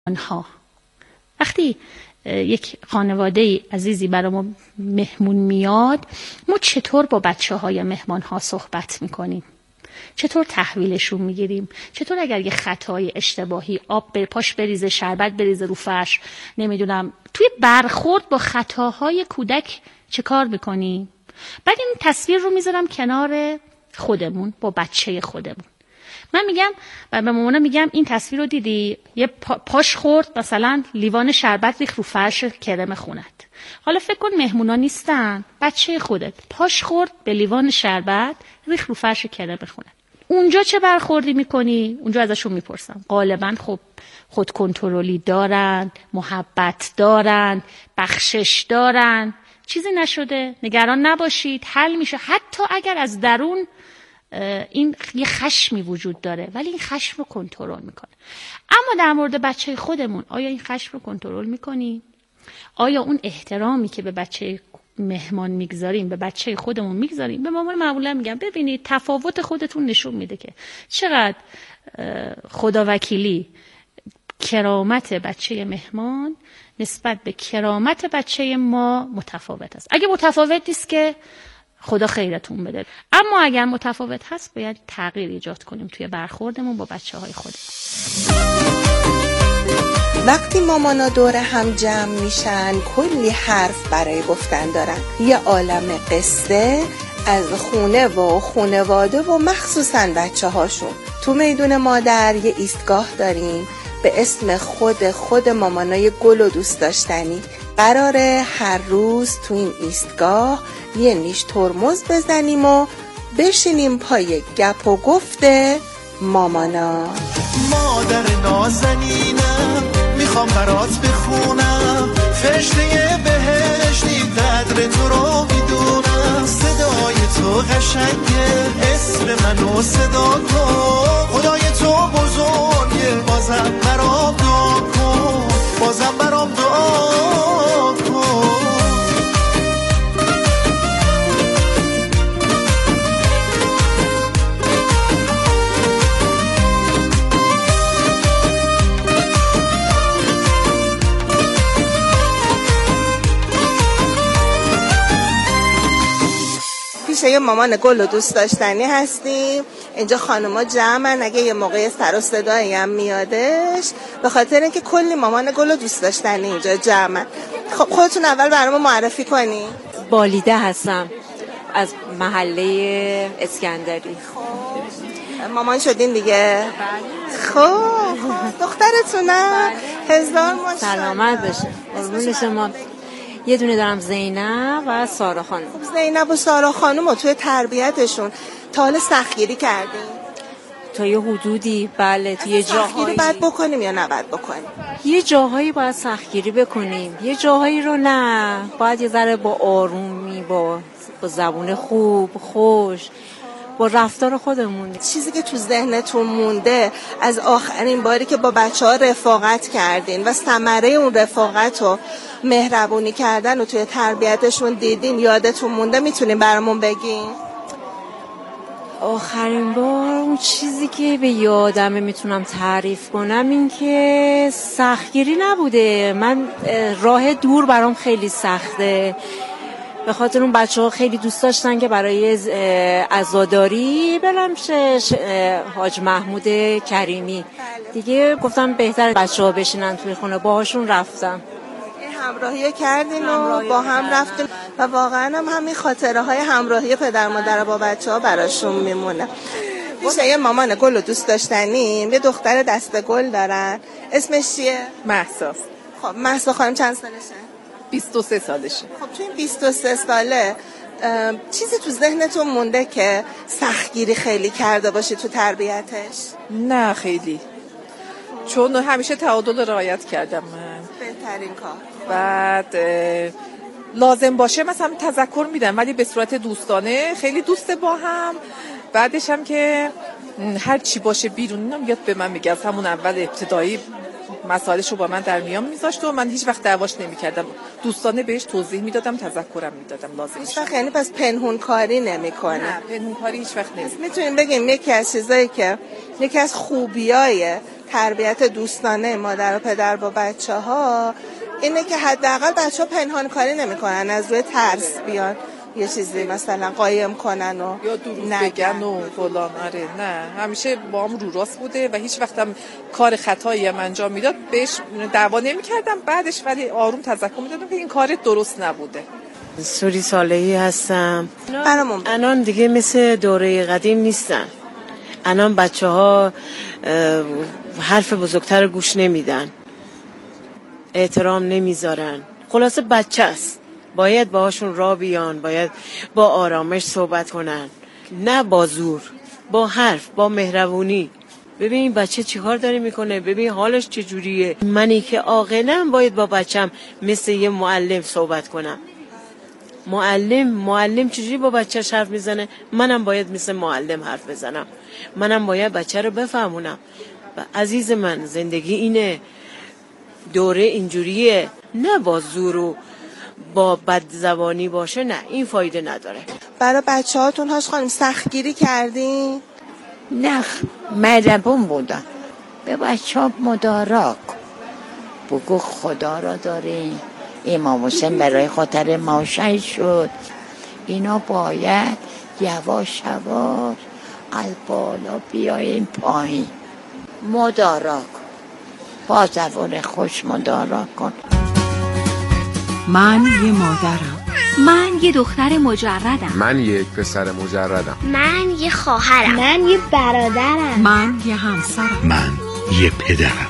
آنها وقتی یک خانواده عزیزی برای ما مهمون میاد، ما چطور با بچه‌های مهمان‌ها صحبت می‌کنیم؟ چطور تحویلشون میگیریم؟ چطور اگر یه خطای اشتباهی آب پاش بریزه، شربت بریزه رو فرش، نمیدونم، توی برخورد با خطاهای کودک چه کار می‌کنیم؟ بعد این تصویر رو میذارم کنار خودمون با بچه خودمون. من میگم به مامانم میگم این تصویر رو دیدی؟ یه پاش خورد مثلا لیوان شربت ریخت رو فرش کرم خونت. حالا فکر کن مهمونا نیستن، بچه خودت پاش خورد به لیوان شربت ریخت رو فرش کرم خونت. اونجا چه برخوردی میکنی؟ اونجا ازشون میپرسم. غالبا خب خود کنترلی دارن، محبت دارن، بخشش دارن. چیزی نشده، نگران نباشید، حل میشه. حتی اگر از درون این یه خشمی وجود داره، ولی این خشم رو کنترل میکنه. اما در مورد بچه خودمون آیا این خشم رو کنترل میکنیم؟ آیا اون احترامی که به بچه مهمان میگذاریم به بچه خودمون میگذاریم؟ به مامان معمولا میگم ببینید تفاوت خودتون نشون میده که چقدر خداوکیلی کرامت بچه مهمان نسبت به کرامت بچه ما متفاوت است. اگه متفاوت نیست که خدا خیرتون بده، اما اگر متفاوت هست باید تغییر ایجاد کنیم توی برخوردمون با بچه‌های خودمون. وقتی مامانا دور هم جمع میشن کلی حرف برای گفتن دارن، یه عالم قصه از خونه و خونواده و مخصوصاً بچه هاشون. تو میدون مادر یه ایستگاه داریم به اسم خود مامانای گل و دوست داشتنی. قراره هر روز تو این ایستگاه یه نیش ترمز بزنیم و بشینیم پای گپ و گفت مامانا. مادر نازنینم میخوام برات بخونم، فرشته بهشتی قدر تو رو میدونم، صدای تو قشنگه اسم منو صدا کن، خدای تو بزرگه بازم برام دعا کن، بازم برام دعا کن. یه مامان گل و دوست داشتنی هستیم. اینجا خانوما جمعن، اگه یه موقع سر و صدایی هم میادش به خاطر اینکه کلی مامان گل و دوست داشتنی اینجا جمعن. خب خودتون اول برام معرفی کنی. بالیده هستم از محله اسکندری. مامان شدین دیگه؟ خب دخترتونم؟ هزار ماشاءالله. سلامت بشه. قربون شما. یه دونه دارم زینب و سارا خانم. زینب و سارا خانم رو توی تربیتشون تا حالا سختگیری کردین؟ تا یه حدودی بله. تو یه جاهایی سختگیری باید بکنیم یا نباید بکنیم؟ یه جاهایی باید سختگیری بکنیم، یه جاهایی رو نه. باید یه ذره با آرومی، با زبون خوب، خوش، با رفتار خودمون. چیزی که تو ذهنتون مونده از آخرین باری که با بچه‌ها رفاقت کردین و ثمره اون رفاقت و مهربونی کردن و توی تربیتشون دیدین یادتون مونده، میتونین برامون بگین؟ آخرین بار اون چیزی که به یادمه میتونم تعریف کنم این که سختگیری نبوده. من راه دور برام خیلی سخته، به خاطر اون بچه‌ها خیلی دوست داشتن که برای عزاداری برم حاج محمود کریمی. دیگه گفتم بهتر بچه‌ها بشینن توی خونه، باهاشون رفتم. همراهی کردین و با هم رفتین و واقعا هم همین خاطره های همراهی پدر مادر با بچه‌ها براشون میمونه. میشه یه مامان گل و دوست داشتنیم، یه دختر دسته گل دارن، اسمش چیه؟ مهسا. خب مهسا خانم چند سالشه؟ 23 سالشه. خب تو این 23 ساله چیزی تو ذهنتون مونده که سختگیری خیلی کرده باشی تو تربیتش؟ نه خیلی، چون همیشه تعادل رعایت کردم من. بهترین کار. بعد لازم باشه مثلا تذکر میدم ولی به صورت دوستانه، خیلی دوست با هم. بعدش هم که هر چی باشه بیرون میاد به من میگه، از همون اول ابتدایی مسائلش رو با من در میان میذاشت و من هیچ وقت دعواش نمیکردم، دوستانه بهش توضیح میدادم، تذکرم میدادم لازمش. هیچ وقت یعنی پس پنهون کاری نمیکنه؟ نه، پنهون کاری هیچ وقت نمیکنه. میتونیم بگیم یکی از چیزایی که یکی از خوبیای تربیت دوستانه مادر و پدر با بچه‌ها اینه که حداقل بچه‌ها پنهان کاری نمیکنن، از روی ترس بیان یه چیزی مثلا قایم کنن و یا دروغ بگن و فلان. آره نه، همیشه با هم رو راست بوده و هیچ وقت هم کار خطایی هم انجام میداد بهش دعوا نمی‌کردم، بعدش ولی آروم تذکر میدادم که این کار درست نبوده. سوری صالحی هستم. برامون الان دیگه مثل دوره قدیم نیستن. الان بچه‌ها حرف بزرگتر گوش نمیدن، احترام نمیذارن. خلاصه بچه است، باید باهاشون راه بیان، باید با آرامش صحبت کنن، نه با زور، با حرف، با مهربونی. ببین این بچه چی کار داره میکنه، ببین حالش چجوریه. منی که عاقلم باید با بچم مثل یه معلم صحبت کنم. معلم چجوری با بچه‌ش حرف میزنه، منم باید مثل معلم حرف بزنم. منم باید بچه رو بفهمونم. عزیز من، زندگی اینه، دوره اینجوریه، نه با زور و با بدزبانی باشه، نه، این فایده نداره. برای بچه‌هاتون هاش خانم سختگیری کردین؟ نه، مهربون بودن به بچه‌ها. مدارا بگو خدا را داریم، امام حسین برای خاطر ما شهید شد. اینا باید یواش یواش از بالا بیاییم پایین. مدارا کن، با زبان خوش مدارا کن. من یه مادرم، من یه دختر مجردم، من یک پسر مجردم، من یه خواهرم، من یه برادرم، من یه همسرم، من یه پدرم.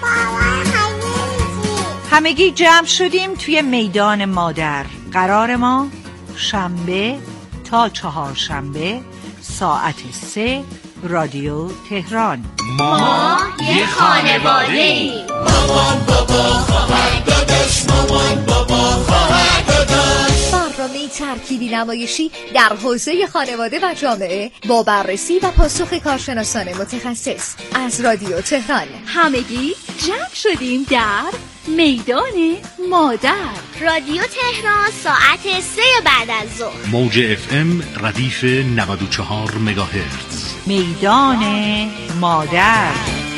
همگی جمع شدیم توی میدان مادر. قرار ما شنبه تا چهارشنبه ساعت 3 رادیو تهران. ما یه خانواده‌ایم. مامان بابا خواهر داداش، مامان بابا خواهر داداش. برنامه ترکیبی نمایشی در حوزه خانواده و جامعه با بررسی و پاسخ کارشناسان متخصص از رادیو تهران. همگی جمع شدیم در میدان مادر. رادیو تهران ساعت 3 بعد از ظهر. موج FM ردیف 94 مگاهرتز. میدان مادر.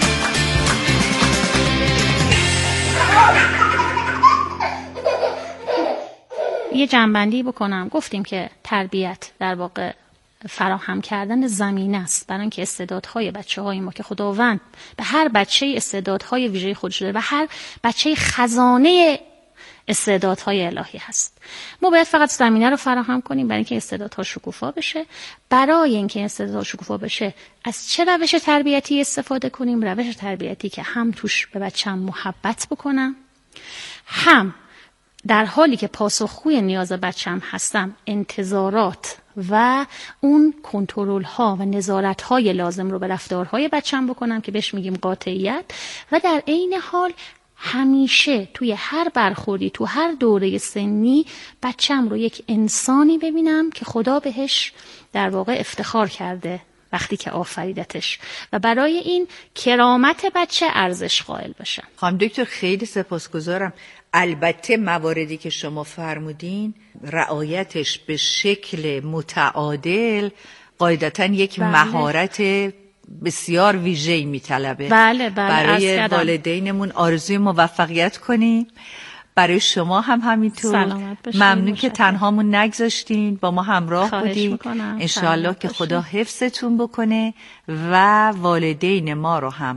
یه جنبندی بکنم. گفتیم که تربیت در واقع فراهم کردن زمینه است برای اینکه استعدادهای بچه‌های ما که خداوند به هر بچه استعدادهای ویژه خودش داده و هر بچه خزانه استعدادهای الهی هست. ما باید فقط زمینه رو فراهم کنیم برای اینکه استعدادها شکوفا بشه. برای اینکه استعداد شکوفا بشه از چه روش تربیتی استفاده کنیم؟ روش تربیتی که هم توش به بچه‌م محبت بکنم، هم در حالی که پاسخگوی نیاز بچه‌م هستم انتظارات و اون کنترل ها و نظارت های لازم رو به رفتارهای بچه‌م بکنم که بهش میگیم قاطعیت، و در عین حال همیشه توی هر برخوردی تو هر دوره سنی بچه‌م رو یک انسانی ببینم که خدا بهش در واقع افتخار کرده وقتی که آفریدتش، و برای این کرامت بچه ارزش قائل باشم. خانم دکتر خیلی سپاسگزارم. البته مواردی که شما فرمودین رعایتش به شکل متعادل قاعدتاً یک مهارت بسیار ویژه‌ای میطلبه. بله برای والدینمون آرزوی موفقیت کنیم، برای شما هم همینطور. ممنون که تنهامون نگذاشتین، با ما همراه بودین. انشالله که خدا حفظتون بکنه و والدین ما رو هم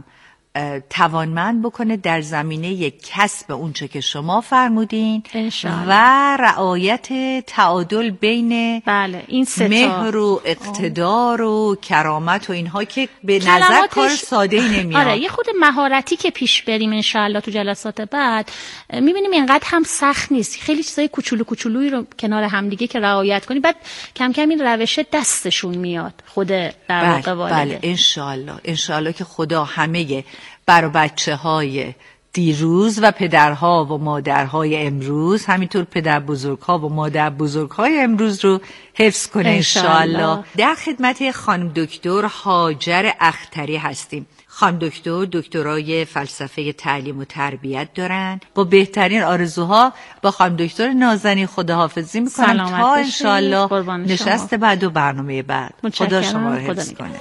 توانمند بکنه در زمینه کسب اونچه که شما فرمودین و رعایت تعادل بین این مهر و اقتدار و کرامت و اینها که به نظر کار ساده‌ای نمیاد. آره، یه خود مهارتی که پیش بریم انشالله تو جلسات بعد میبینیم اینقدر هم سخت نیست. خیلی چیزای کوچولو کوچولویی رو کنار همدیگه که رعایت کنی، بعد کم کم این روش دستشون میاد خود در واقع والده. بله انشالله که خدا همه برای بچه‌های دیروز و پدرها و مادرهای امروز، همینطور پدر بزرگها و مادر بزرگهای امروز رو حفظ کنه انشالله. در خدمت خانم دکتر هاجر اختری هستیم. خانم دکتر دکترای فلسفه تعلیم و تربیت دارن. با بهترین آرزوها با خانم دکتر نازنین خداحافظی میکنم تا انشالله نشست بعد و برنامه بعد. خدا شما رو حفظ کنه.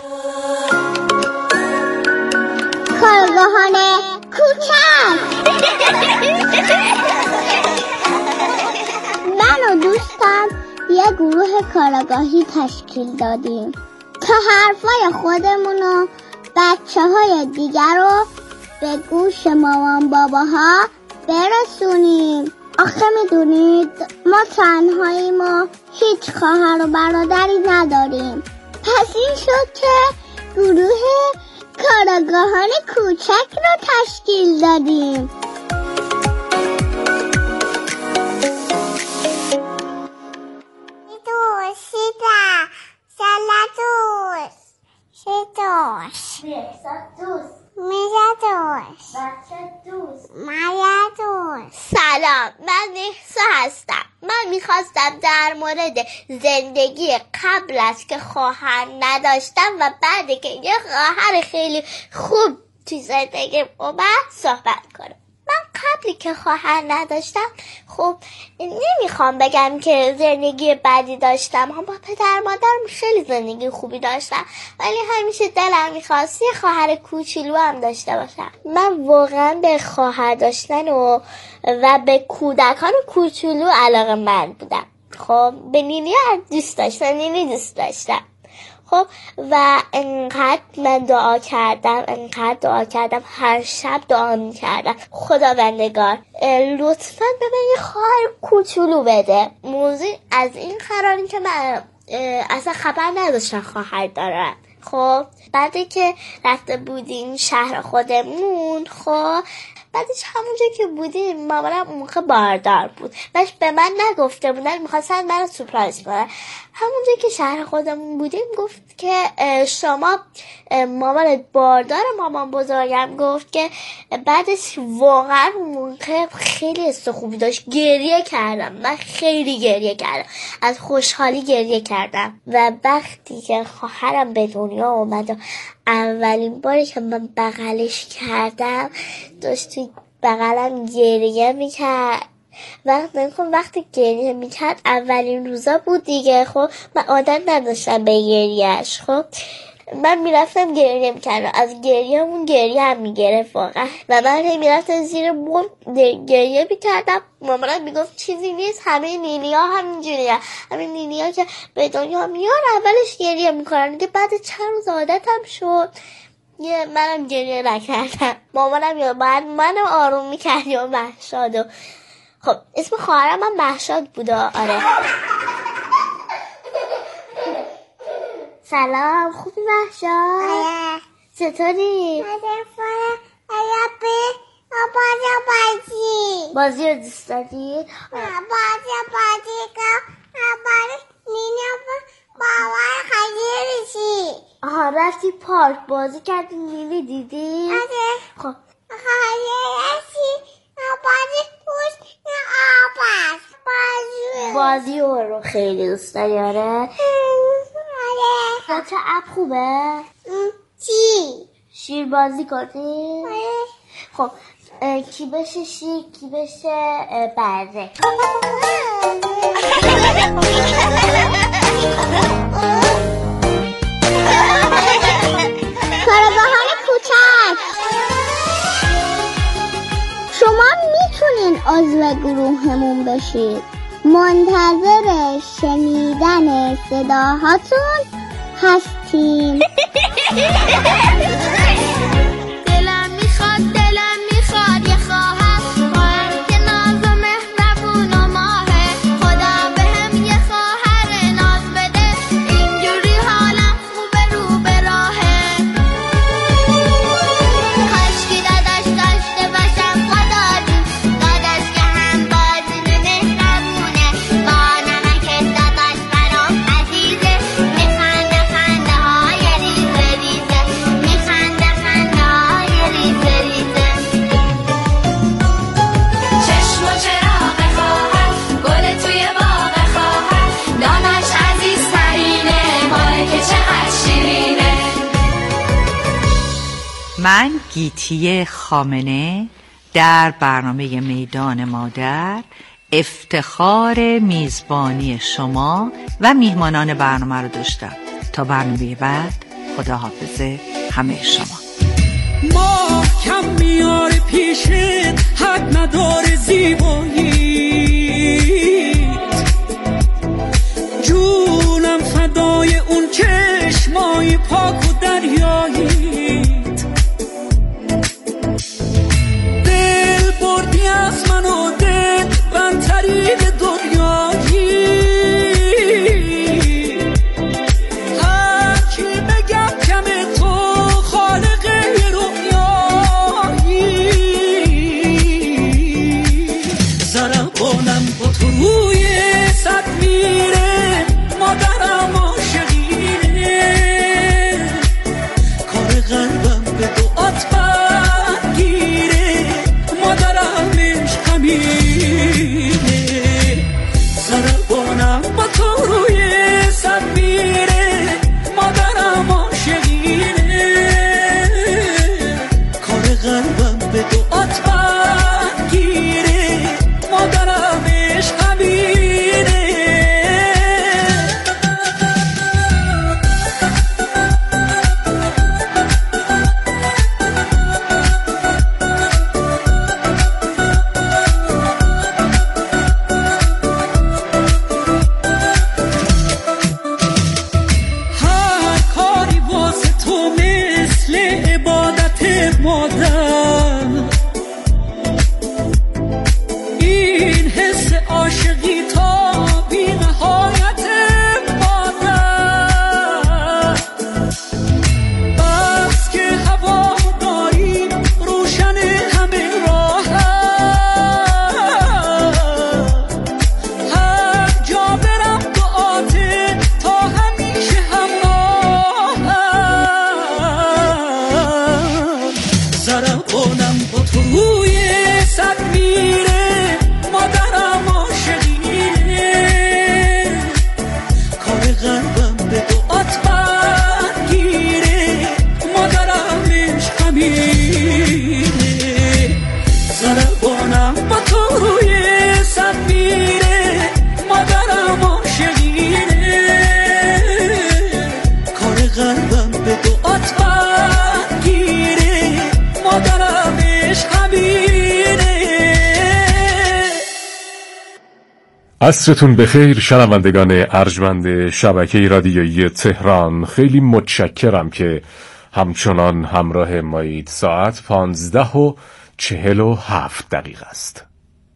کارگاهان کوچک. من و دوستم یه گروه کارگاهی تشکیل دادیم تا حرفای خودمون و بچه‌های دیگر رو به گوش مامان باباها برسونیم. آخه میدونید ما تنهاییم و هیچ خواهر و برادری نداریم. پس این شد که گروه کارگاهان کوچک رو تشکیل دادیم. سلام، من مهسا هستم. من میخواستم در مورد زندگی قبل از که خواهر نداشتم و بعد که یه خواهر خیلی خوب توی زندگیم اومد صحبت کنم. من قبلی که خواهر نداشتم خب نمیخوام بگم که زندگی بدی داشتم، با پدر مادرم خیلی زندگی خوبی داشتم، ولی همیشه دلم میخواست یه خواهر کوچولو هم داشته باشم. من واقعا به خواهر داشتن و به کودکان کوچولو علاقه‌مند بودم. خب به نینی دوست داشتم. خب و انقدر من دعا کردم، هر شب دعا میکردم خداوندگار لطفاً به من یه خواهر کوچولو بده. موضوع از این قراری که من اصلا خبر نداشتم خواهر دارم. خب بعدی که رفته بودیم شهر خودمون، خب بعدش همونجا که بودیم مامانم اون موقع باردار بود، بهش به من نگفته بودن، میخواستن من رو سورپرایز کنن. همونجا که شهر خودمون بودیم گفت که شما مامانت باردار. مامان بزرگم گفت که بعدش واقعا اون موقع خیلی حس خوبی داشت. گریه کردم، من خیلی گریه کردم، از خوشحالی گریه کردم. و وقتی که خواهرم به دنیا اومد و اولین باری که من بغلش کردم داشت توی بغلم گریه میکرد. وقتی گریه میکرد اولین روزا بود دیگه، خب من عادت نداشتم به گریهش. خب من میرفتم گریه میکردم، از گریه‌مون گریه هم میگرفت واقعا و من میرفتم زیر بوم گریه میکردم. مامانم میگفت چیزی نیست، همه نینی‌ها همینجوریه، همه نینی‌ها که به دنیا میان اولش گریه میکنن دیگه، بعد چند روز عادتم شد منم گریه نکردم. مامانم یا بعد منو آروم میکرد یا مهشادو. خب اسم خواهرم هم مهشاد بود. آره. سلام، خوبی مهشاد؟ آره. چطوری؟ بازی رو دوست داری؟ بازی باور خیلی چی؟ آها رفتی پارک بازی کردی نینی دیدی؟ آره. خب خیلی بازی پوش آب است. بازی رو خیلی دوست داری؟ آره. بچه اپ خوبه؟ چی؟ شیر بازی کنی؟ خب کی بشه شیر کی بشه بره؟ کارگاهان کوچک، شما میتونین عضو گروهمون بشید. منتظر شنیدن صداهاتون هستیم. دلم میخواد یه خواهر که ناز و مهربون و ماهه. خدا بهم یه خواهر ناز بده، اینجوری حالم خوبه رو به راهه. کاشکی داداش داشته باشم خدا دوست، داداش که هم بازی مهربونه، با نمک داداش برام عزیزه. میخنده خنده های ریزه ریزه، میخنده من گیتی خامنه در برنامه میدان مادر افتخار میزبانی شما و میهمانان برنامه رو داشتم. تا برنامه بعد، خداحافظ همه شما. ما کم میاره پیشت، حد نداره زیبایی، جونم فدای اون چشمای پاک و دریایی، دل بردی از من و دل بندترین دنیایی، هرچی بگم کم تو خالق رویایی، ضربانم با تو روی صد میره، مادرم عاشقینه، کار قلبم به دعات برگیره، مادرم عشق همینه، ضربانم با تو روی صد میره، مادرم عاشقینه، کار قلبم به دعات برگیره، مادرم عشق همینه. هر کاری واسه تو مثل عبادت مادر، این حس عاشقی تا بی نهایت مادر، بس که هوا داری روشن همه راه، هر جا برم دعاته تا همیشه همراه، ضربانم با تو روی صد میره، مادرم عاشقینه، کار قلبم به دعات برگیره، مادرم عشق همینه، ضربانم با تو روی صد میره، مادرم عاشقینه، کار قلبم به دعات برگیره، مادرم عشق همینه. عصرتون بخیر شنوندگان ارجمند شبکه رادیویی تهران، خیلی متشکرم که همچنان همراه مایید. ساعت 15:47 است.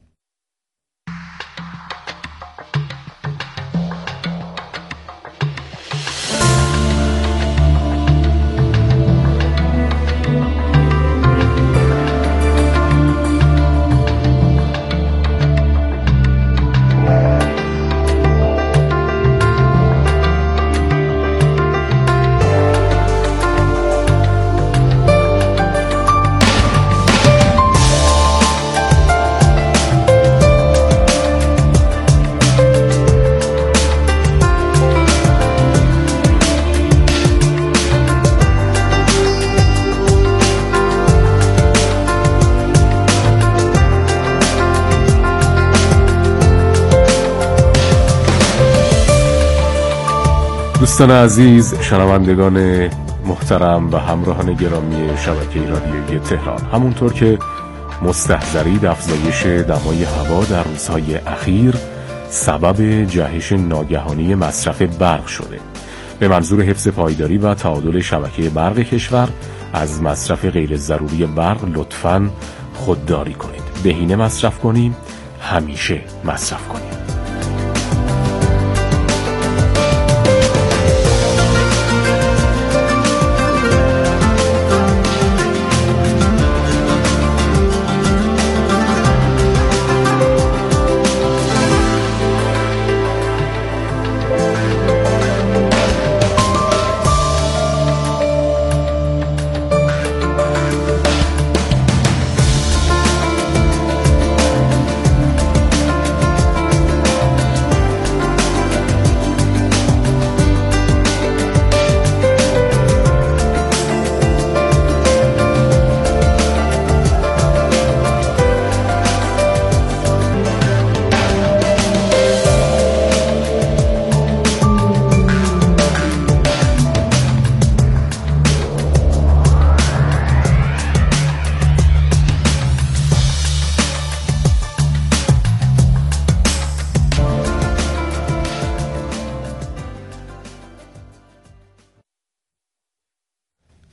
دوستان عزیز، شنوندگان محترم و همراهان گرامی شبکه رادیویی تهران، همونطور که مستحضرید افزایش دمای هوا در روزهای اخیر سبب جهش ناگهانی مصرف برق شده. به منظور حفظ پایداری و تعادل شبکه برق کشور از مصرف غیر ضروری برق لطفاً خودداری کنید. بهینه مصرف کنیم، همیشه مصرف کنیم.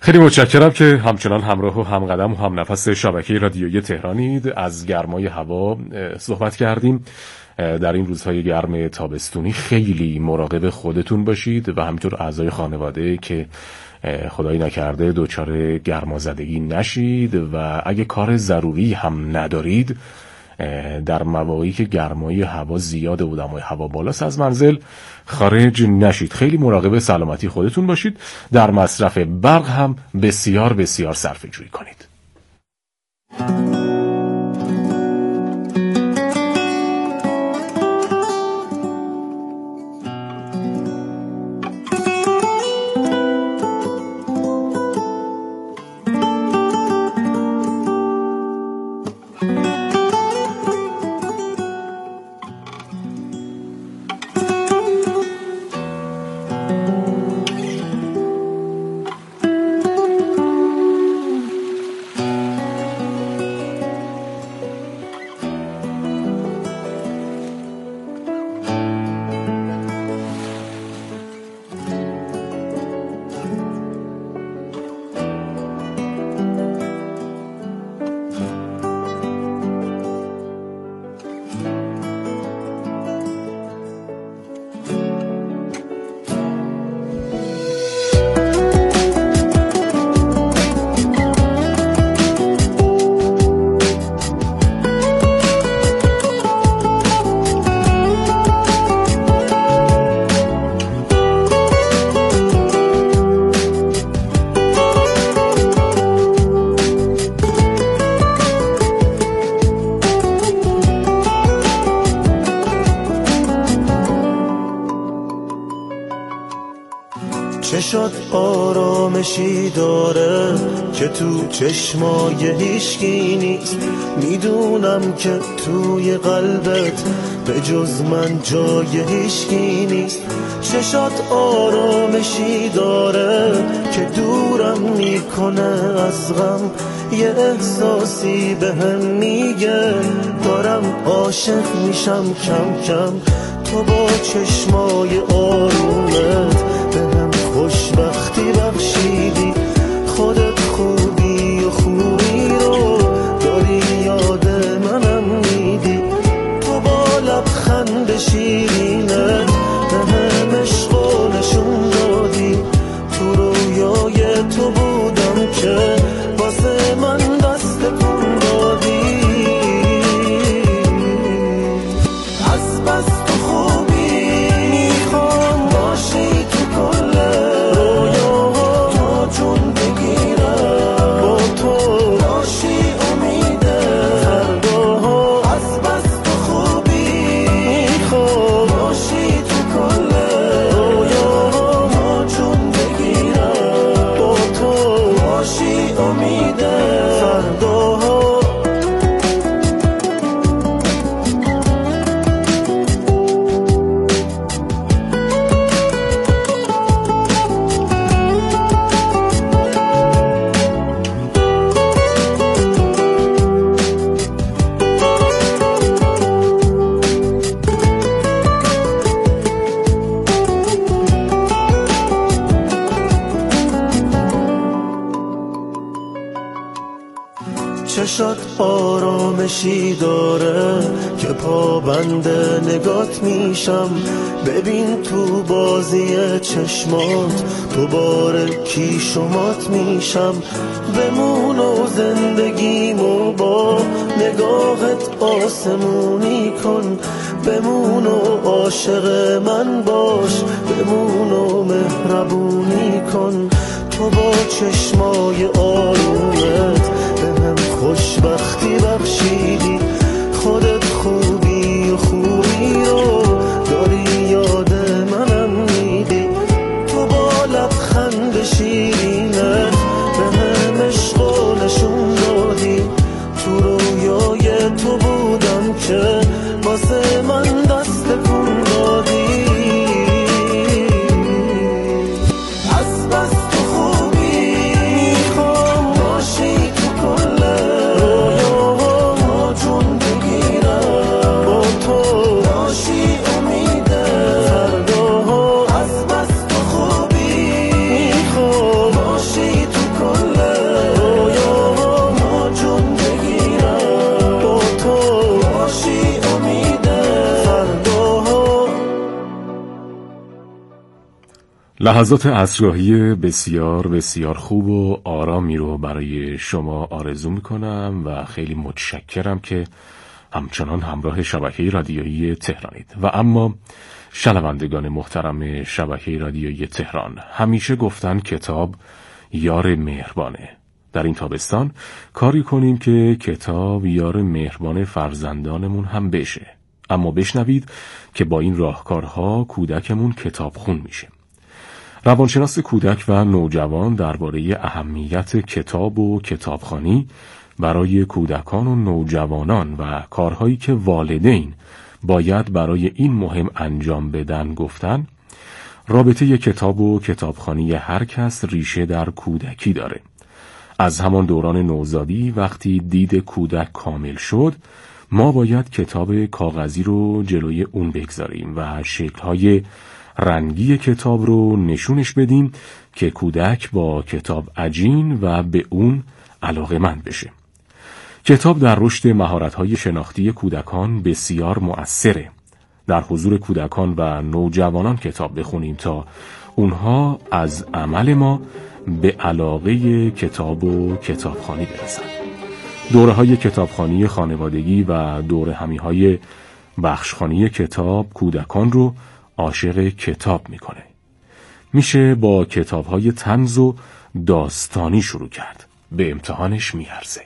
خیلی متشکرم که همچنان همراه و همقدم و هم نفس شبکه رادیویی تهرانید. از گرمای هوا صحبت کردیم. در این روزهای گرم تابستونی خیلی مراقب خودتون باشید و همینطور اعضای خانواده که خدایی نکرده دچار گرمازدگی نشید و اگه کار ضروری هم ندارید در مواقعی که گرمای هوا زیاده و دمای هوا بالاست از منزل خارج نشید. خیلی مراقب سلامتی خودتون باشید. در مصرف برق هم بسیار بسیار صرفه جویی کنید. چشات آرامشی داره که تو چشمای هیچکی نیست. میدونم که توی قلبت به جز من جای هیچکی نیست. چشات آرامشی داره که دورم میکنه از غم. یه احساسی بهم میگه دارم عاشق میشم کم کم. تو با چشمای آرومت بهم خوشبختی بخشیدی. خودت خوبی و خوبی رو داری یاد منم میدی. تو با لبخند شیرینت بهم عشق و نشون دادی. تو رویای تو بودم که واسه من دست کن دادی. از بس تو خوبی میخوام باشی تو کل رویاها. تو جون بگیرم با تو باشی امید فرداها. از بس تو خوبی میخوام باشی تو کل رویاها. تو جون بگیرم با تو باشی امید فرداها. چشات آرامشی داره که پابند نگات میشم. ببین تو بازی چشمات دوباره کیشومات میشم. بمون و زندگیمو با نگاهت آسمونی کن. بمون و عاشق من باش. بمون و مهربونی کن. تو با چشمای آرومت بهم خوشبختی بخشیدی. خودت خوبی و خوبی رو داری یاد منم میدی. تو با لبخند شیرینت بهم عشق و نشون دادی. تو رویای تو بودم که واسه من دست کن دادی. از بس تو خوبی میخوام باشی تو کل رویاها. تو لحظات عصرگاهی بسیار بسیار خوب و آرامی رو برای شما آرزو میکنم و خیلی متشکرم که همچنان همراه شبکه رادیویی تهرانید. و اما شنوندگان محترم شبکه رادیویی تهران، همیشه گفتن کتاب یار مهربانه. در این تابستان کاری کنیم که کتاب یار مهربان فرزندانمون هم بشه. اما بشنوید که با این راهکارها کودکمون کتابخون میشه. روانشناس کودک و نوجوان درباره اهمیت کتاب و کتابخوانی برای کودکان و نوجوانان و کارهایی که والدین باید برای این مهم انجام بدن گفتن. رابطه کتاب و کتابخوانی هر کس ریشه در کودکی داره. از همان دوران نوزادی وقتی دید کودک کامل شد، ما باید کتاب کاغذی رو جلوی اون بگذاریم و شکل‌های رنگی کتاب رو نشونش بدیم که کودک با کتاب عجین و به اون علاقه‌مند بشه. کتاب در رشد مهارت‌های شناختی کودکان بسیار مؤثره. در حضور کودکان و نوجوانان کتاب بخونیم تا اونها از عمل ما به علاقه کتاب و کتابخوانی برسن. دوره‌های کتابخوانی خانوادگی و دورهمی‌های بخشخوانی کتاب کودکان رو عاشق کتاب میکنه. میشه با کتاب‌های طنز و داستانی شروع کرد. به امتحانش میارزه.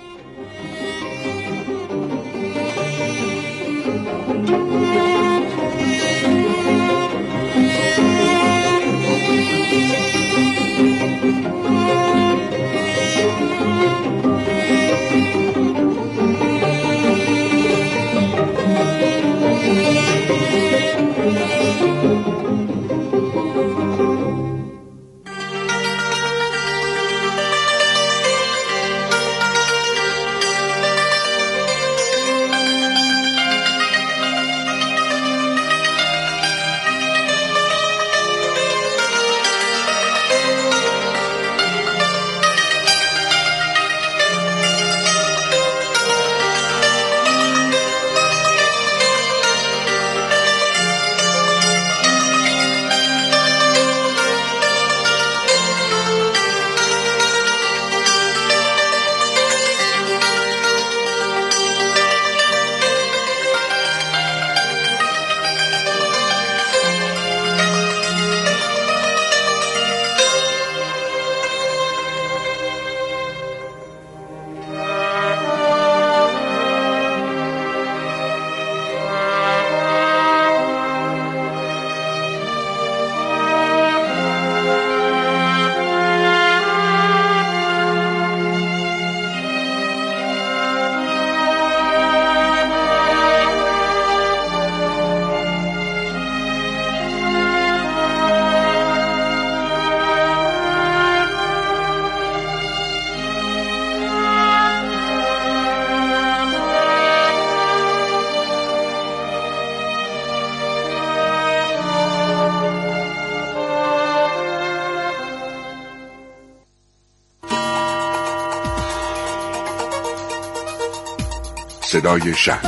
صدای شهر.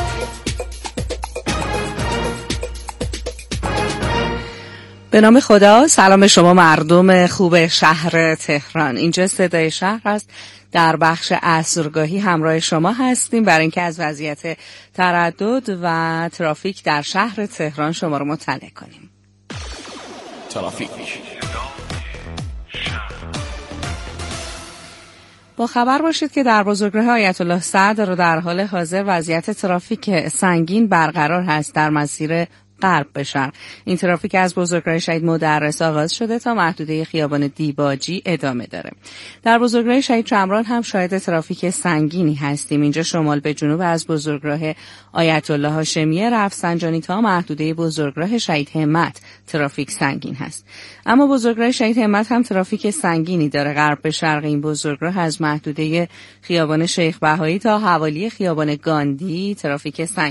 به نام خدا، سلام شما مردم خوب شهر تهران. اینجا صدای شهر است. در بخش عصرگاهی همراه شما هستیم برای اینکه از وضعیت تردد و ترافیک در شهر تهران شما رو مطلع کنیم. ترافیک. با خبر باشید که در بزرگراه آیت الله صدر در حال حاضر وضعیت ترافیک سنگین برقرار هست در مسیر غرب به شرق. این ترافیک از بزرگراه شهید مدرس آغاز شده تا محدوده خیابان دیباجی ادامه داره. در بزرگراه شهید شمران هم شاهد ترافیک سنگینی هستیم. اینجا شمال به جنوب از بزرگراه آیت الله هاشمیه رفسنجانی تا محدوده بزرگراه شهید همت ترافیک سنگین هست. اما بزرگراه شهید همت هم ترافیک سنگینی داره. غرب به شرق این بزرگراه از محدوده خیابان شیخ بهایی تا حوالی خیابان گاندی ترافیک سنگین